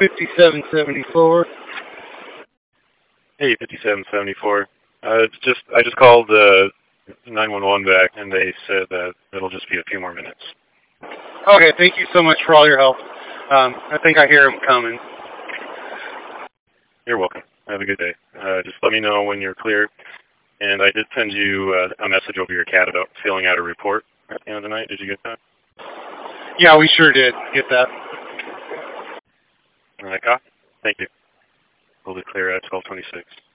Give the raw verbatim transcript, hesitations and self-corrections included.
fifty-seven seventy-four. Hey, fifty-seven seventy-four. Uh, it's just I just called uh, nine one one back, and they said that it'll just be a few more minutes. Okay, thank you so much for all your help. Um, I think I hear them coming. You're welcome. Have a good day. Uh, just let me know when you're clear. And I did send you uh, a message over your cat about filling out a report at the end of the night. Did you get that? Yeah, we sure did get that. All right, cop. Thank you. We'll be clear at twelve twenty-six.